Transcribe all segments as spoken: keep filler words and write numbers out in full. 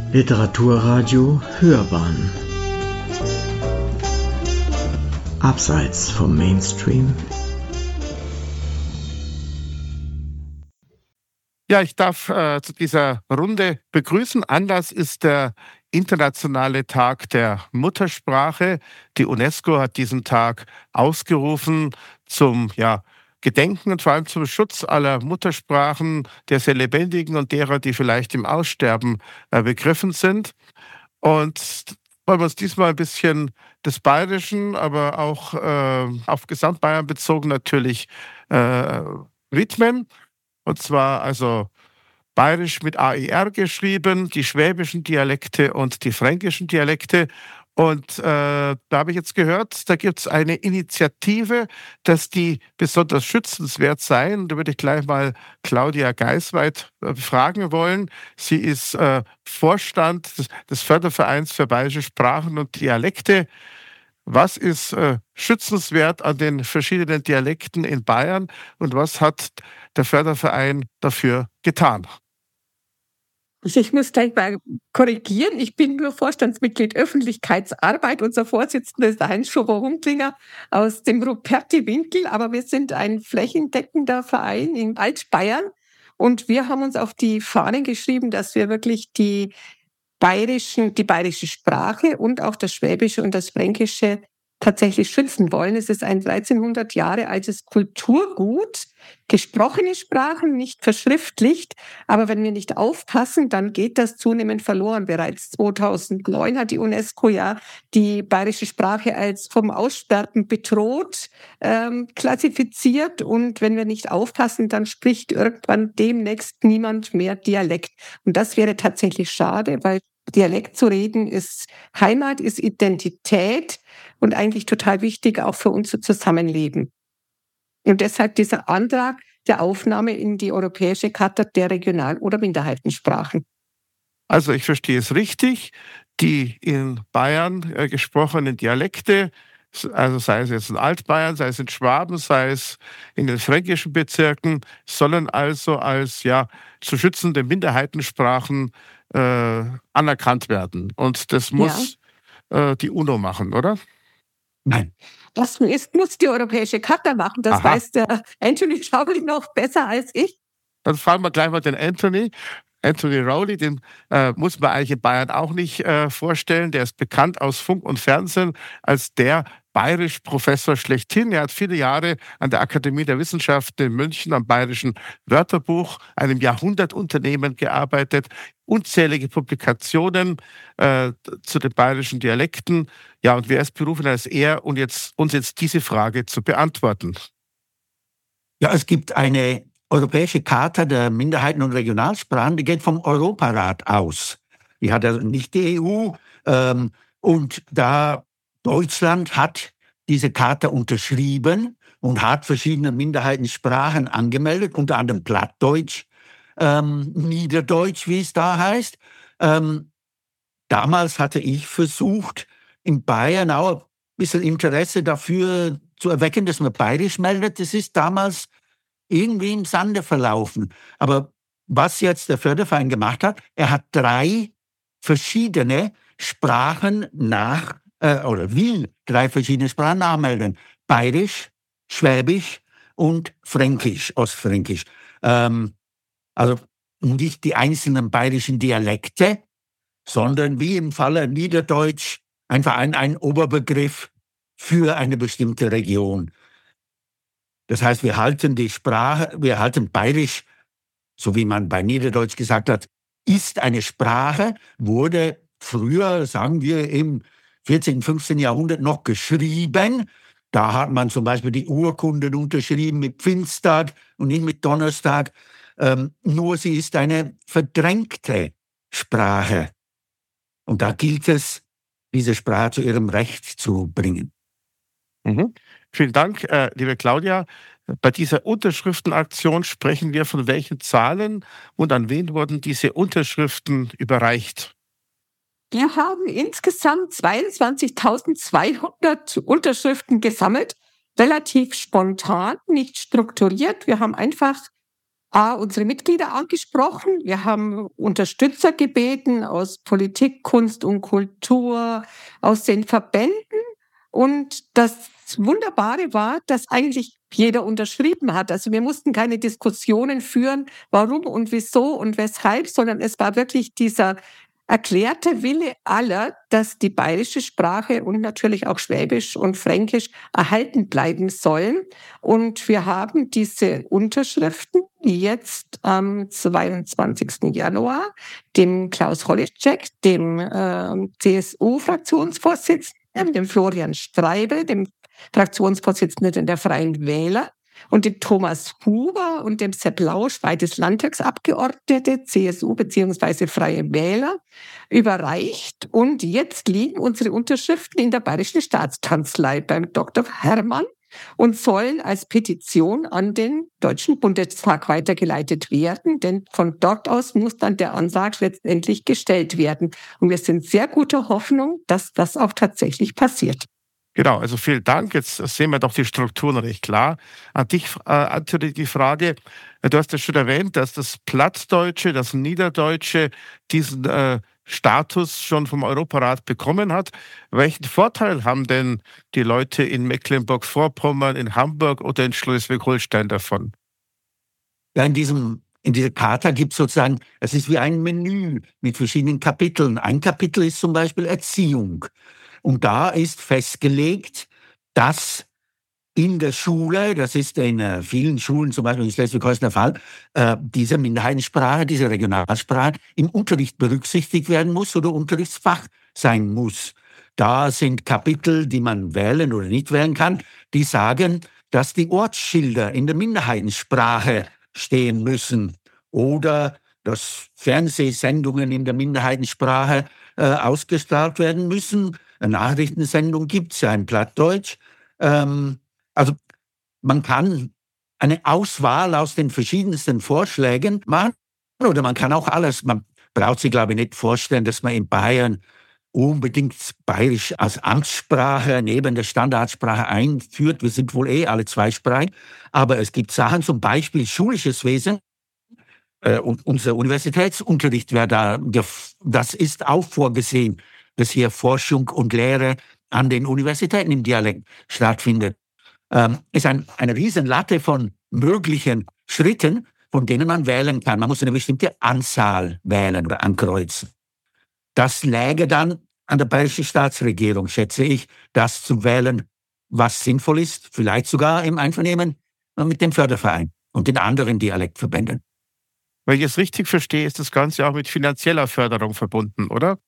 Literaturradio Hörbahn Abseits vom Mainstream. Ja, ich darf äh, zu dieser Runde begrüßen. Anlass ist der Internationale Tag der Muttersprache. Die UNESCO hat diesen Tag ausgerufen zum ja, Gedenken und vor allem zum Schutz aller Muttersprachen, der sehr lebendigen und derer, die vielleicht im Aussterben äh, begriffen sind. Und wollen wir uns diesmal ein bisschen des Bayerischen, aber auch äh, auf Gesamtbayern bezogen natürlich äh, widmen. Und zwar also Bayerisch mit A I R geschrieben, die schwäbischen Dialekte und die fränkischen Dialekte. Und äh, da habe ich jetzt gehört, da gibt es eine Initiative, dass die besonders schützenswert seien. Da würde ich gleich mal Claudia Geisweit äh, fragen wollen. Sie ist äh, Vorstand des, des Fördervereins für bayerische Sprachen und Dialekte. Was ist äh, schützenswert an den verschiedenen Dialekten in Bayern und was hat der Förderverein dafür getan? Also ich muss gleich mal korrigieren. Ich bin nur Vorstandsmitglied Öffentlichkeitsarbeit. Unser Vorsitzender ist der Heinz Schober-Hunklinger aus dem Ruperti-Winkel. Aber wir sind ein flächendeckender Verein in Altbayern. Und wir haben uns auf die Fahnen geschrieben, dass wir wirklich die bayerischen, die bayerische Sprache und auch das Schwäbische und das Fränkische tatsächlich schützen wollen. Es ist ein dreizehnhundert Jahre altes Kulturgut, gesprochene Sprachen, nicht verschriftlicht. Aber wenn wir nicht aufpassen, dann geht das zunehmend verloren. Bereits zweitausendneun hat die UNESCO ja die bayerische Sprache als vom Aussterben bedroht ähm, klassifiziert. Und wenn wir nicht aufpassen, dann spricht irgendwann demnächst niemand mehr Dialekt. Und das wäre tatsächlich schade, weil Dialekt zu reden ist Heimat, ist Identität und eigentlich total wichtig auch für unser Zusammenleben. Und deshalb dieser Antrag der Aufnahme in die Europäische Charta der Regional- oder Minderheitensprachen. Also ich verstehe es richtig, die in Bayern äh, gesprochenen Dialekte, also sei es jetzt in Altbayern, sei es in Schwaben, sei es in den fränkischen Bezirken, sollen also als ja zu schützende Minderheitensprachen äh, anerkannt werden. Und das muss ja. äh, die UNO machen, oder? Nein. Das ist, muss die Europäische Charta machen. Das Aha. weiß der Anthony Rowley noch besser als ich. Dann fragen wir gleich mal den Anthony. Anthony Rowley, den äh, muss man eigentlich in Bayern auch nicht äh, vorstellen. Der ist bekannt aus Funk und Fernsehen als der Bayerisch-Professor schlechthin. Er hat viele Jahre an der Akademie der Wissenschaften in München am Bayerischen Wörterbuch, einem Jahrhundertunternehmen, gearbeitet. Unzählige Publikationen äh, zu den bayerischen Dialekten. Ja, und wer ist berufen als er, und jetzt, uns jetzt diese Frage zu beantworten? Ja, es gibt eine Europäische Charta der Minderheiten und Regionalsprachen, die geht vom Europarat aus. Die hat also nicht die E U. Ähm, und da Deutschland hat diese Charta unterschrieben und hat verschiedene Minderheitensprachen angemeldet, unter anderem Plattdeutsch, ähm, Niederdeutsch, wie es da heißt. Ähm, damals hatte ich versucht, in Bayern auch ein bisschen Interesse dafür zu erwecken, dass man Bayerisch meldet. Das ist damals irgendwie im Sande verlaufen. Aber was jetzt der Förderverein gemacht hat, er hat drei verschiedene Sprachen nach, äh, oder will drei verschiedene Sprachen nachmelden. Bayerisch, Schwäbisch und Fränkisch, Ostfränkisch. Ähm, also nicht die einzelnen bayerischen Dialekte, sondern wie im Falle Niederdeutsch einfach ein, ein Oberbegriff für eine bestimmte Region. Das heißt, wir halten die Sprache, wir halten Bayerisch, so wie man bei Niederdeutsch gesagt hat, ist eine Sprache, wurde früher, sagen wir, im vierzehnten, fünfzehnten Jahrhundert noch geschrieben. Da hat man zum Beispiel die Urkunden unterschrieben mit Pfingsttag und nicht mit Donnerstag. Ähm, nur sie ist eine verdrängte Sprache. Und da gilt es, diese Sprache zu ihrem Recht zu bringen. Mhm. Vielen Dank, äh, liebe Claudia. Bei dieser Unterschriftenaktion sprechen wir von welchen Zahlen und an wen wurden diese Unterschriften überreicht? Wir haben insgesamt zweiundzwanzigtausendzweihundert Unterschriften gesammelt, relativ spontan, nicht strukturiert. Wir haben einfach A, unsere Mitglieder angesprochen. Wir haben Unterstützer gebeten aus Politik, Kunst und Kultur, aus den Verbänden. Und das Wunderbare war, dass eigentlich jeder unterschrieben hat. Also wir mussten keine Diskussionen führen, warum und wieso und weshalb, sondern es war wirklich dieser erklärte Wille aller, dass die bayerische Sprache und natürlich auch Schwäbisch und Fränkisch erhalten bleiben sollen. Und wir haben diese Unterschriften jetzt am zweiundzwanzigsten Januar dem Klaus Holleczek, dem äh, C S U-Fraktionsvorsitzenden, dem Florian Streibel, dem Fraktionsvorsitzenden der Freien Wähler, und dem Thomas Huber und dem Sepp Lausch, beides Landtagsabgeordnete, C S U bzw. Freie Wähler, überreicht. Und jetzt liegen unsere Unterschriften in der Bayerischen Staatskanzlei beim Doktor Hermann und sollen als Petition an den Deutschen Bundestag weitergeleitet werden, denn von dort aus muss dann der Antrag letztendlich gestellt werden. Und wir sind sehr guter Hoffnung, dass das auch tatsächlich passiert. Genau, also vielen Dank. Jetzt sehen wir doch die Strukturen recht klar. An dich, äh, Antoni, die Frage, du hast ja schon erwähnt, dass das Plattdeutsche, das Niederdeutsche diesen äh, Status schon vom Europarat bekommen hat. Welchen Vorteil haben denn die Leute in Mecklenburg-Vorpommern, in Hamburg oder in Schleswig-Holstein davon? Ja, in diesem In dieser Charta gibt es sozusagen, es ist wie ein Menü mit verschiedenen Kapiteln. Ein Kapitel ist zum Beispiel Erziehung. Und da ist festgelegt, dass in der Schule, das ist in äh, vielen Schulen, zum Beispiel in Schleswig-Holstein der Fall, äh, diese Minderheitensprache, diese Regionalsprache im Unterricht berücksichtigt werden muss oder Unterrichtsfach sein muss. Da sind Kapitel, die man wählen oder nicht wählen kann, die sagen, dass die Ortsschilder in der Minderheitensprache stehen müssen oder dass Fernsehsendungen in der Minderheitensprache äh, ausgestrahlt werden müssen. Eine Nachrichtensendung gibt es ja in Plattdeutsch. Ähm, also man kann eine Auswahl aus den verschiedensten Vorschlägen machen oder man kann auch alles, man braucht sich glaube ich nicht vorstellen, dass man in Bayern unbedingt Bayerisch als Amtssprache neben der Standardsprache einführt. Wir sind wohl eh alle zweisprachig, aber es gibt Sachen, zum Beispiel schulisches Wesen, äh, und unser Universitätsunterricht wäre da, das ist auch vorgesehen, dass hier Forschung und Lehre an den Universitäten im Dialekt stattfindet. Ähm, ist ein, eine Riesenlatte von möglichen Schritten, von denen man wählen kann. Man muss eine bestimmte Anzahl wählen oder ankreuzen. Das läge dann an der bayerischen Staatsregierung, schätze ich, das zu wählen, was sinnvoll ist, vielleicht sogar im Einvernehmen mit dem Förderverein und den anderen Dialektverbänden. Wenn ich es richtig verstehe, ist das Ganze auch mit finanzieller Förderung verbunden, oder?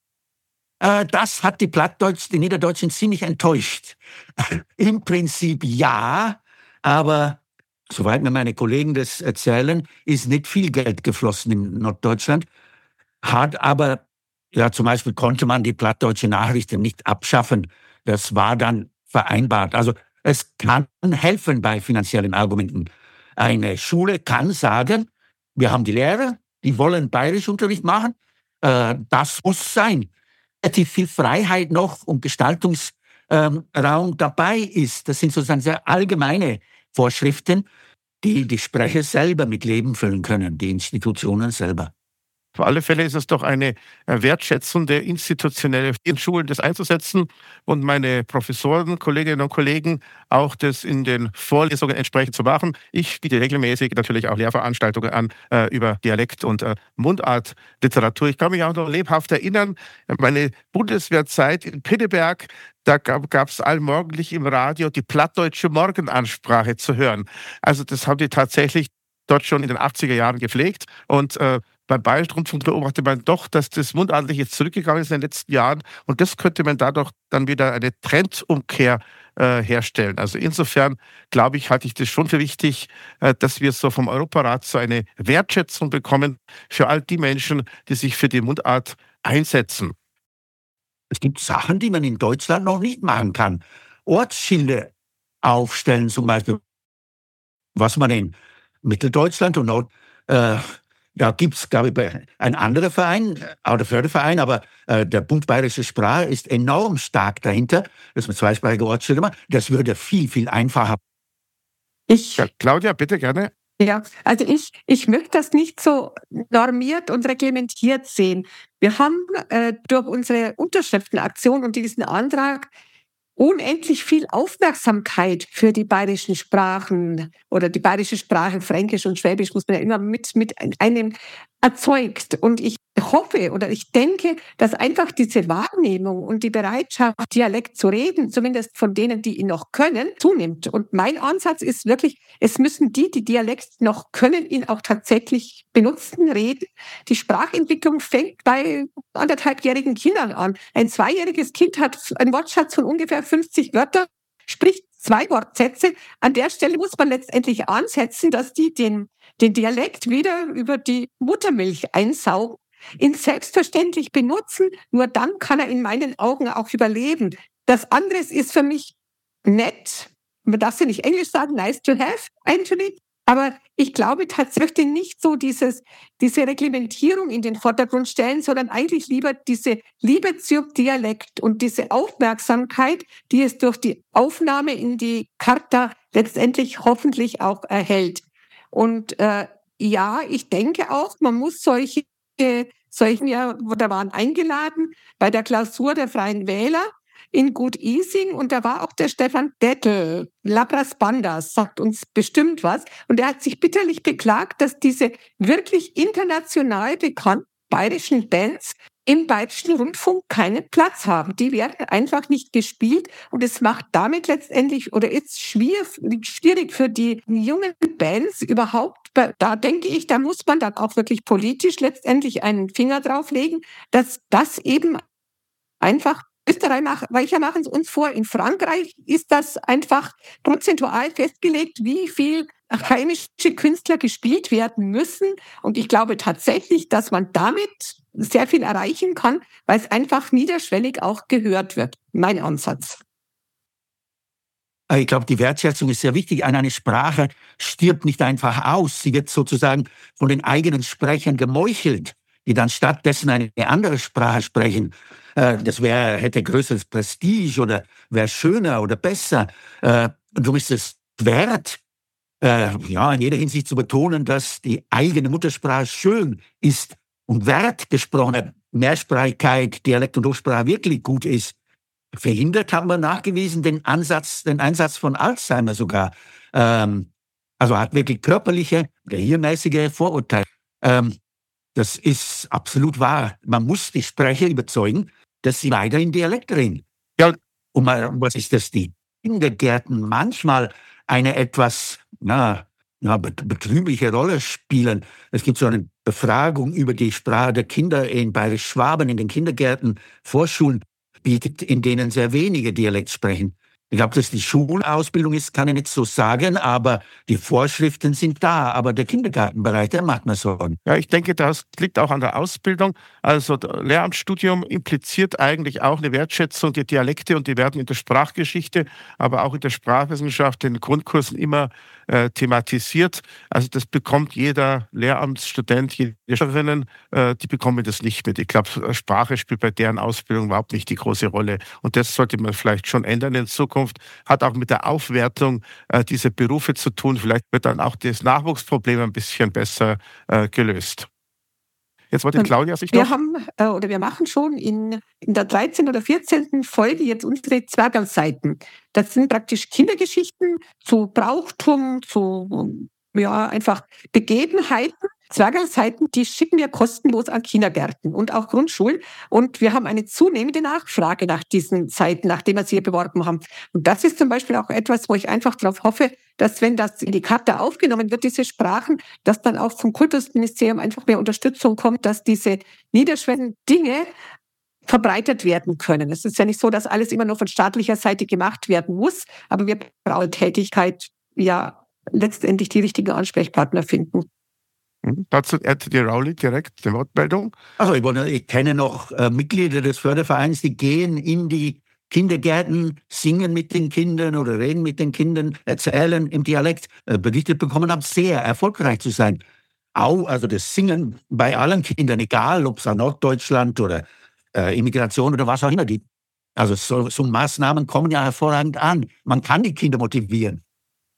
Das hat die Plattdeutschen, die Niederdeutschen ziemlich enttäuscht. Im Prinzip ja, aber soweit mir meine Kollegen das erzählen, ist nicht viel Geld geflossen in Norddeutschland. Hat aber, ja, zum Beispiel konnte man die plattdeutsche Nachrichten nicht abschaffen. Das war dann vereinbart. Also es kann helfen bei finanziellen Argumenten. Eine Schule kann sagen, wir haben die Lehrer, die wollen Bayerischunterricht machen. Äh, das muss sein. Relativ viel Freiheit noch und Gestaltungsraum ähm, dabei ist. Das sind sozusagen sehr allgemeine Vorschriften, die die Sprecher selber mit Leben füllen können, die Institutionen selber. Auf alle Fälle ist es doch eine wertschätzende institutionelle in Schulen, das einzusetzen und meine Professoren, Kolleginnen und Kollegen auch das in den Vorlesungen entsprechend zu machen. Ich biete regelmäßig natürlich auch Lehrveranstaltungen an äh, über Dialekt- und äh, Mundartliteratur. Ich kann mich auch noch lebhaft erinnern, meine Bundeswehrzeit in Pinneberg, da gab es allmorgendlich im Radio die plattdeutsche Morgenansprache zu hören. Also das haben die tatsächlich dort schon in den achtziger Jahren gepflegt und äh, beim Bayerischen Rundfunk beobachtet man doch, dass das Mundartliche jetzt zurückgegangen ist in den letzten Jahren und das könnte man dadurch dann wieder eine Trendumkehr äh, herstellen. Also insofern, glaube ich, halte ich das schon für wichtig, äh, dass wir so vom Europarat so eine Wertschätzung bekommen für all die Menschen, die sich für die Mundart einsetzen. Es gibt Sachen, die man in Deutschland noch nicht machen kann. Ortsschilder aufstellen zum Beispiel, was man in Mitteldeutschland und Nord... Äh, Da gibt es, glaube ich, ein anderer Verein, auch der Förderverein, aber äh, der Bund Bayerische Sprache ist enorm stark dahinter, dass man zweisprachige Ortsschilder macht. Das würde viel, viel einfacher. Ich, Ja, Claudia, bitte gerne. Ja, also ich, ich möchte das nicht so normiert und reglementiert sehen. Wir haben äh, durch unsere Unterschriftenaktion und diesen Antrag unendlich viel Aufmerksamkeit für die bayerischen Sprachen oder die bayerische Sprache, Fränkisch und Schwäbisch muss man ja immer mit, mit einem erzeugt. Und ich hoffe oder ich denke, dass einfach diese Wahrnehmung und die Bereitschaft, Dialekt zu reden, zumindest von denen, die ihn noch können, zunimmt. Und mein Ansatz ist wirklich, es müssen die, die Dialekt noch können, ihn auch tatsächlich benutzen, reden. Die Sprachentwicklung fängt bei anderthalbjährigen Kindern an. Ein zweijähriges Kind hat einen Wortschatz von ungefähr fünfzig Wörter, spricht zwei Wortsätze. An der Stelle muss man letztendlich ansetzen, dass die den, den Dialekt wieder über die Muttermilch einsaugen, ihn selbstverständlich benutzen. Nur dann kann er in meinen Augen auch überleben. Das andere ist für mich nett. Man darf ja nicht Englisch sagen, nice to have, actually. Aber ich glaube tatsächlich nicht so dieses, diese Reglementierung in den Vordergrund stellen, sondern eigentlich lieber diese Liebe zum Dialekt und diese Aufmerksamkeit, die es durch die Aufnahme in die Charta letztendlich hoffentlich auch erhält. Und äh, ja, ich denke auch, man muss solche, solchen ja, da waren eingeladen bei der Klausur der Freien Wähler in Gut-Ising und da war auch der Stefan Dettel, Labras Bandas, sagt uns bestimmt was. Und er hat sich bitterlich beklagt, dass diese wirklich international bekannten bayerischen Bands im Bayerischen Rundfunk keinen Platz haben. Die werden einfach nicht gespielt und es macht damit letztendlich oder ist schwierig, schwierig für die jungen Bands überhaupt. Da denke ich, da muss man dann auch wirklich politisch letztendlich einen Finger drauflegen, dass das eben einfach Österreicher machen es uns vor. In Frankreich ist das einfach prozentual festgelegt, wie viel heimische Künstler gespielt werden müssen. Und ich glaube tatsächlich, dass man damit sehr viel erreichen kann, weil es einfach niederschwellig auch gehört wird. Mein Ansatz. Ich glaube, die Wertschätzung ist sehr wichtig. Eine Sprache stirbt nicht einfach aus. Sie wird sozusagen von den eigenen Sprechern gemeuchelt, die dann stattdessen eine andere Sprache sprechen. Das wäre, hätte größeres Prestige oder wäre schöner oder besser. Du bist es wert, ja, in jeder Hinsicht zu betonen, dass die eigene Muttersprache schön ist und wert gesprochene Mehrsprachigkeit, Dialekt und Hochsprache wirklich gut ist. Verhindert haben wir nachgewiesen den Ansatz, den Einsatz von Alzheimer sogar. Ähm, also hat wirklich körperliche, gehirnmäßige Vorurteile. Ähm, das ist absolut wahr. Man muss die Sprecher überzeugen, dass sie weiter in Dialekt reden. Ja. Und was ist das? Die Kindergärten manchmal eine etwas na, na, betrübliche Rolle spielen. Es gibt so eine Befragung über die Sprache der Kinder in Bayerisch-Schwaben in den Kindergärten, Vorschulen bietet, in denen sehr wenige Dialekt sprechen. Ich glaube, dass die Schulausbildung ist, kann ich nicht so sagen, aber die Vorschriften sind da. Aber der Kindergartenbereich, der macht mir Sorgen. Ja, ich denke, das liegt auch an der Ausbildung. Also das Lehramtsstudium impliziert eigentlich auch eine Wertschätzung der Dialekte und die werden in der Sprachgeschichte, aber auch in der Sprachwissenschaft in Grundkursen immer äh, thematisiert. Also das bekommt jeder Lehramtsstudent, jede Lehrerinnen, äh, die bekommen das nicht mit. Ich glaube, Sprache spielt bei deren Ausbildung überhaupt nicht die große Rolle. Und das sollte man vielleicht schon ändern in Zukunft. Hat auch mit der Aufwertung äh, dieser Berufe zu tun. Vielleicht wird dann auch das Nachwuchsproblem ein bisschen besser äh, gelöst. Jetzt wollte Claudia sich noch... Wir haben, äh, oder wir machen schon in, in der dreizehnten oder vierzehnten Folge jetzt unsere Zwergalseiten. Das sind praktisch Kindergeschichten zu Brauchtum, zu ja, einfach Begebenheiten. Zwergalseiten, die schicken wir kostenlos an Kindergärten und auch Grundschulen. Und wir haben eine zunehmende Nachfrage nach diesen Seiten, nachdem wir sie hier beworben haben. Und das ist zum Beispiel auch etwas, wo ich einfach darauf hoffe, dass wenn das in die Charta aufgenommen wird, diese Sprachen, dass dann auch vom Kultusministerium einfach mehr Unterstützung kommt, dass diese niederschwelligen Dinge verbreitet werden können. Es ist ja nicht so, dass alles immer nur von staatlicher Seite gemacht werden muss, aber wir brauchen Tätigkeit, ja, letztendlich die richtigen Ansprechpartner finden. Dazu Anthony Rowley direkt die Wortmeldung. Also ich, ich kenne noch äh, Mitglieder des Fördervereins, die gehen in die Kindergärten, singen mit den Kindern oder reden mit den Kindern, erzählen im Dialekt, äh, berichtet bekommen haben, sehr erfolgreich zu sein. Auch, also das Singen bei allen Kindern, egal ob es an Norddeutschland oder äh, Immigration oder was auch immer gibt. Also so, so Maßnahmen kommen ja hervorragend an. Man kann die Kinder motivieren.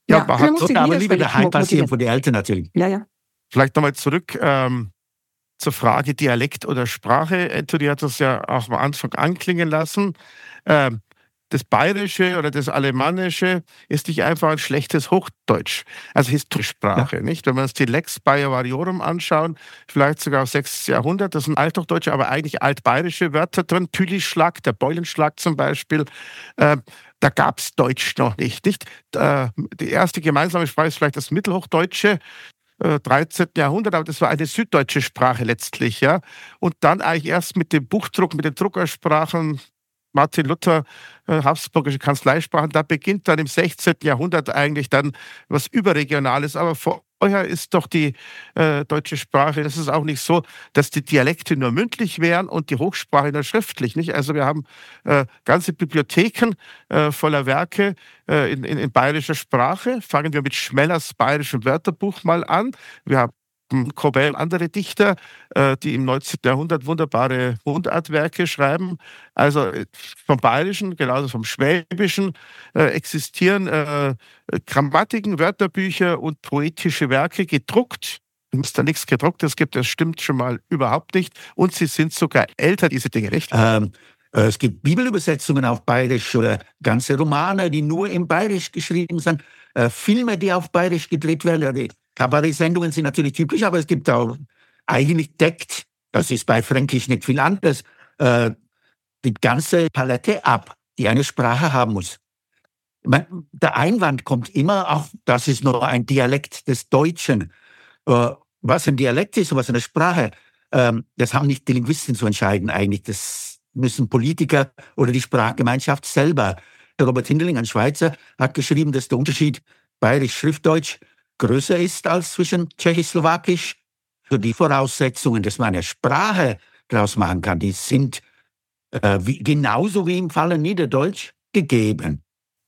Ja, Ja, man man hat muss sich aber lieber niederschwellig daheim passieren motivieren. von den Eltern natürlich. Ja, ja. vielleicht nochmal zurück ähm, zur Frage Dialekt oder Sprache. Anthony hat das ja auch am Anfang anklingen lassen. Ähm, das Bayerische oder das Alemannische ist nicht einfach ein schlechtes Hochdeutsch, also historische Sprache, nicht? Wenn wir uns die Lex Baioriorum anschauen, vielleicht sogar aus sechstes Jahrhundert, das sind Althochdeutsche, aber eigentlich altbayerische Wörter drin, Tülischlag, der Beulenschlag zum Beispiel, äh, da gab es Deutsch noch nicht, nicht? Äh, die erste gemeinsame Sprache ist vielleicht das Mittelhochdeutsche, äh, dreizehnten Jahrhundert, aber das war eine süddeutsche Sprache letztlich, ja. Und dann eigentlich erst mit dem Buchdruck, mit den Druckersprachen, Martin Luther, äh, habsburgische Kanzleisprachen, da beginnt dann im sechzehnten Jahrhundert eigentlich dann was Überregionales. Aber vorher ist doch die äh, deutsche Sprache, das ist auch nicht so, dass die Dialekte nur mündlich wären und die Hochsprache nur schriftlich. Nicht? Also wir haben äh, ganze Bibliotheken äh, voller Werke äh, in, in, in bayerischer Sprache. Fangen wir mit Schmellers bayerischem Wörterbuch mal an. Wir haben Kobell, andere Dichter, äh, die im neunzehnten Jahrhundert wunderbare Mundartwerke schreiben. Also äh, vom Bayerischen, genauso vom Schwäbischen, äh, existieren äh, Grammatiken, Wörterbücher und poetische Werke gedruckt. Wenn es da nichts Gedrucktes gibt, das stimmt schon mal überhaupt nicht. Und sie sind sogar älter, diese Dinge, nicht? Ähm, äh, es gibt Bibelübersetzungen auf Bayerisch oder ganze Romane, die nur im Bayerisch geschrieben sind. Äh, Filme, die auf Bayerisch gedreht werden. Die Kabarett-Sendungen sind natürlich typisch, aber es gibt auch, eigentlich deckt, das ist bei Fränkisch nicht viel anders, äh, die ganze Palette ab, die eine Sprache haben muss. Ich mein, der Einwand kommt immer auf, das ist nur ein Dialekt des Deutschen. Äh, was ein Dialekt ist und was eine Sprache, ähm, das haben nicht die Linguisten zu entscheiden eigentlich. Das müssen Politiker oder die Sprachgemeinschaft selber. Der Robert Hindeling, ein Schweizer, hat geschrieben, dass der Unterschied Bayerisch-Schriftdeutsch größer ist als zwischen Tschechoslowakisch. Für die Voraussetzungen, dass man eine Sprache daraus machen kann, die sind äh, wie, genauso wie im Falle Niederdeutsch gegeben.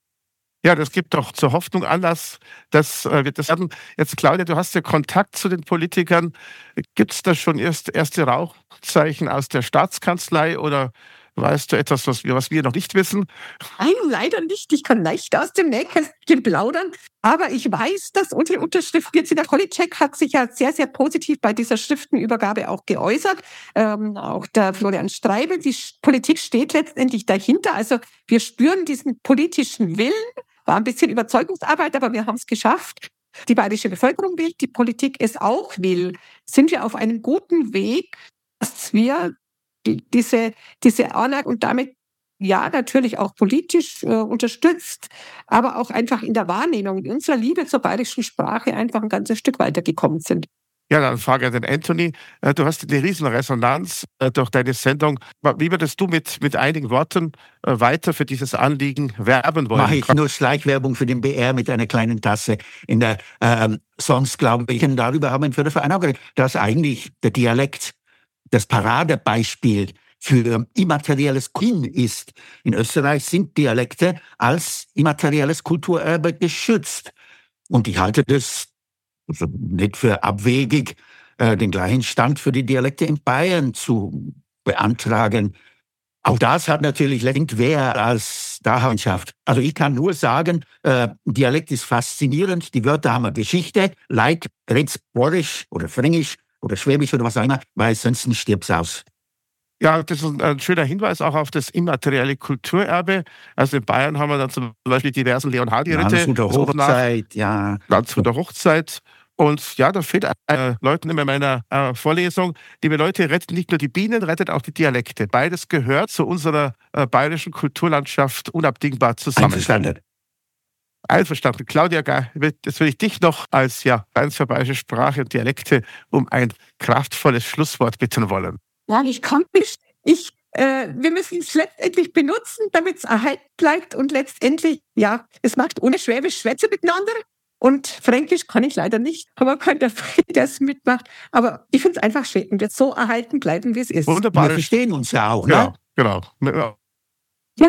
Ja, das gibt doch zur Hoffnung Anlass, dass äh, wir das hatten. Jetzt, Claudia, du hast ja Kontakt zu den Politikern. Gibt es da schon erst, erste Rauchzeichen aus der Staatskanzlei oder weißt du etwas, was wir, was wir noch nicht wissen? Nein, leider nicht. Ich kann nicht aus dem Nähkästchen plaudern. Aber ich weiß, dass unsere Unterschrift, jetzt in der Kolitschek hat sich ja sehr, sehr positiv bei dieser Schriftenübergabe auch geäußert. Ähm, auch der Florian Streibel, die Politik steht letztendlich dahinter. Also wir spüren diesen politischen Willen. War ein bisschen Überzeugungsarbeit, aber wir haben es geschafft. Die bayerische Bevölkerung will, die Politik es auch will. Sind wir auf einem guten Weg, dass wir die, diese, diese Anlage und damit ja natürlich auch politisch äh, unterstützt, aber auch einfach in der Wahrnehmung, in unserer Liebe zur bayerischen Sprache einfach ein ganzes Stück weitergekommen sind. Ja, dann frage ich den Anthony. Du hast eine riesen Resonanz durch deine Sendung. Wie würdest du mit, mit einigen Worten weiter für dieses Anliegen werben wollen? Mache ich nur Schleichwerbung für den B R mit einer kleinen Tasse. In der, ähm, sonst glaube ich, und darüber haben wir für den Verein auch geredet, dass eigentlich der Dialekt das Paradebeispiel für immaterielles Kulturerbe ist. In Österreich sind Dialekte als immaterielles Kulturerbe geschützt. Und ich halte das also nicht für abwegig, äh, den gleichen Stand für die Dialekte in Bayern zu beantragen. Auch das hat natürlich irgendwer als Dachlandschaft. Also ich kann nur sagen, äh, Dialekt ist faszinierend, die Wörter haben eine Geschichte, Leid, red's Borisch oder Fränkisch oder Schwäbisch oder was auch immer, weil sonst stirbt's aus. Ja, das ist ein schöner Hinweis auch auf das immaterielle Kulturerbe. Also in Bayern haben wir dann zum Beispiel diversen Leonhardi-Ritte. Landshuter Hochzeit, ja. Landshuter Hochzeit. Und ja, da fehlt äh, Leuten immer in meiner äh, Vorlesung, liebe Leute, rettet nicht nur die Bienen, rettet auch die Dialekte. Beides gehört zu unserer äh, bayerischen Kulturlandschaft unabdingbar zusammen. Einverstanden. Einverstanden. Claudia, jetzt will ich dich noch als ja, eins für bayerische Sprache und Dialekte um ein kraftvolles Schlusswort bitten wollen. Ja, ich kann nicht. Ich, äh, wir müssen es letztendlich benutzen, damit es erhalten bleibt. Und letztendlich, ja, es macht ohne Schwäbisch Schwätze miteinander. Und Fränkisch kann ich leider nicht, aber kann der Fried, der es mitmacht. Aber ich finde es einfach schön und wird so erhalten bleiben, wie es ist. Wunderbar. Wir verstehen uns ja auch, ja, ne? Genau. Ja. Ja.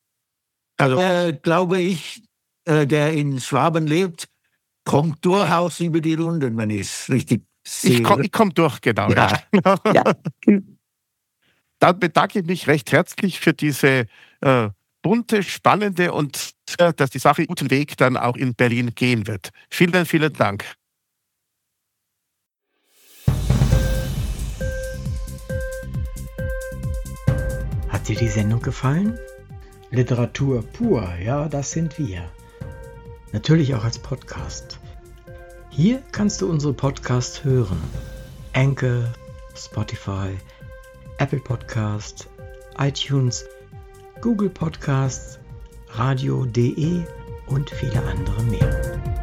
Also, äh, glaube ich, äh, der in Schwaben lebt, kommt durchaus über die Runden, wenn ich es richtig sehe. Ich komme komm durch, genau. Ja. Ja. Ja. Dann bedanke ich mich recht herzlich für diese äh, bunte, spannende und äh, dass die Sache guten Weg dann auch in Berlin gehen wird. Vielen, vielen Dank. Hat dir die Sendung gefallen? Literatur pur, ja, das sind wir. Natürlich auch als Podcast. Hier kannst du unsere Podcasts hören. Anchor, Spotify, Apple Podcast, iTunes, Google Podcasts, radio punkt de und viele andere mehr.